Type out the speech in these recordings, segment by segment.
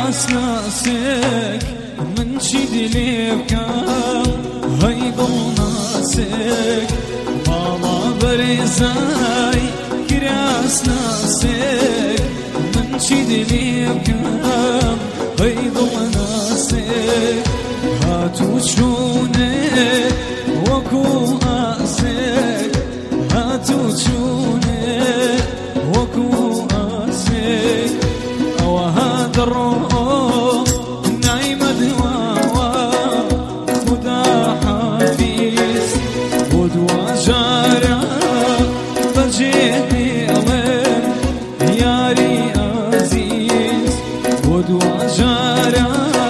ناسك من شي دليبك هاي ناسك ماما برزاي كراس ناسك من شي دليبك هاي ناسك هاتو شونك وكو آسك هاتو شونك وكو آسك أو هذا الروح نايمة دواوى خدا حفيظ ودوا جارة بجيتي أمين ياري عزيز ودوا جارة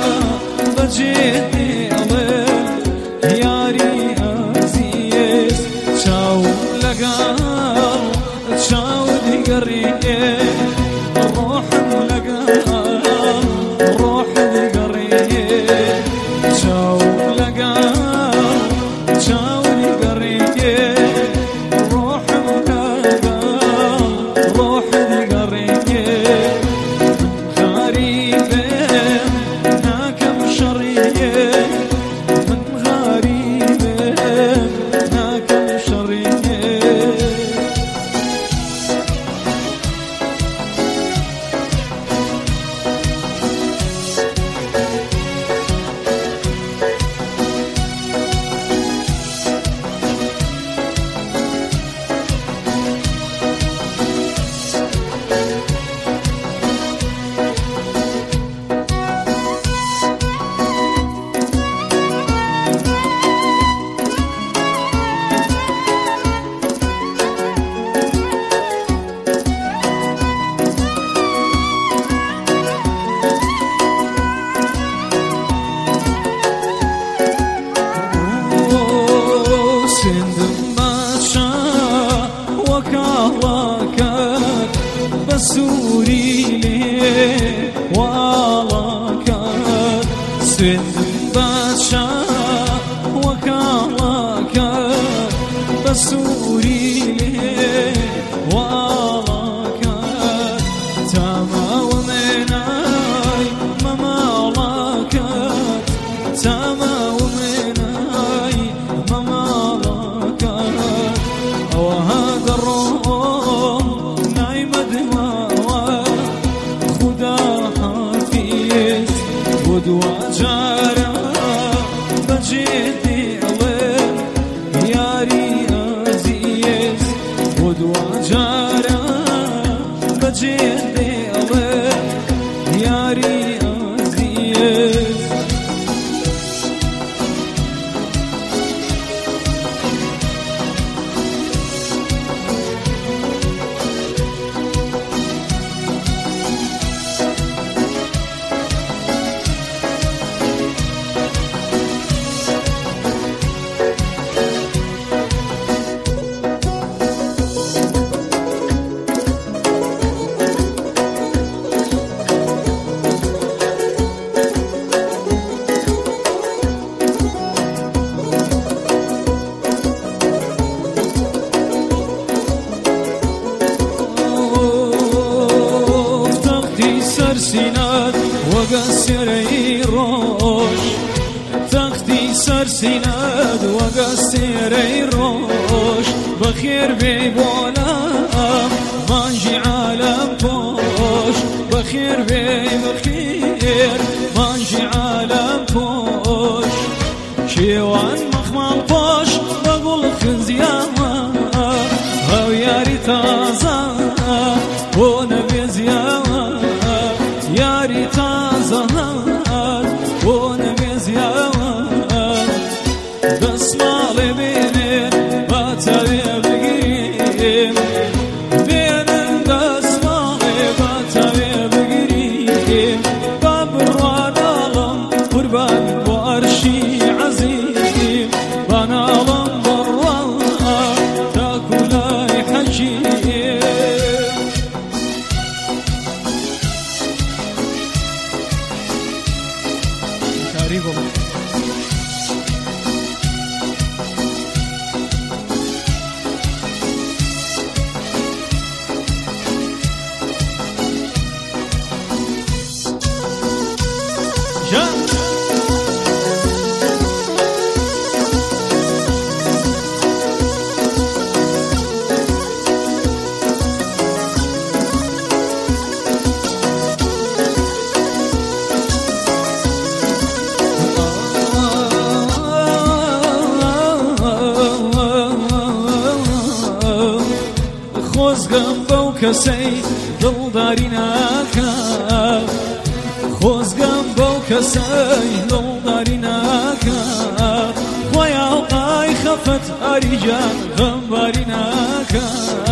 بجيتي أمين ياري عزيز شاو لقال شاو دي قرية الروح لقال الروح دي قرية شاو لقال شاو دي قرية الروح لقال الروح دي قرية من غريبة ناكم شرية من غريبة ناكم شرية بسوري لي والاكات سند باشا وكالاكات بسوري لي والاكات تاما ومناي ممالاكات تاما ومناي ممالاكات او هذا الروح ودوا جارة بجيتي ألين ياري عزيز ودوا جارة بجيتي ألين ياري عزيز سرسينات وقصري روش تختي سرسينات وقصري روش بخير بيبولا مانجي عالم بوش بخير بخير مانجي عالم بوش شيوان مخمال بوش بقول خزياما او ياري تازا ونبي زياما ياري تازهات ونبي زياوات بس مالي بينين باتبي بقريم بينين بس مالي باتبي بقريم باب الروان عالم قربان وارشي عزيز خۆزگەم بەو کەسەی دڵداری ناکە خۆزگەم بەو کەسەی دڵداری ناکە خۆیاڵ ئای خەفەت ئاریجان غەمباری ناکە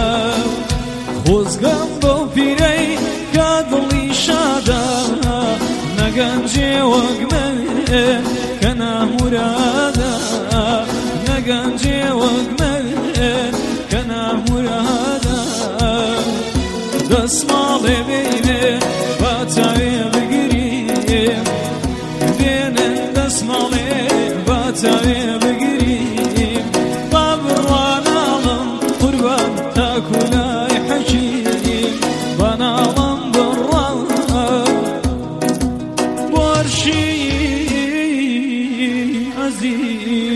خۆزگەم بەو پیرەی کە دڵی شادە نەگەنجێ وەک من کە نامورادە نەگەنجێ وەک من کە نامورادە دەسماڵێ بێنێ با چاوێ بگریم بێنن دەسماڵێ با چاوێ بگریم با بڕواناڵم قوربان تاکولای حەکیم با ناڵم بڕوان بۆرشی عەزیز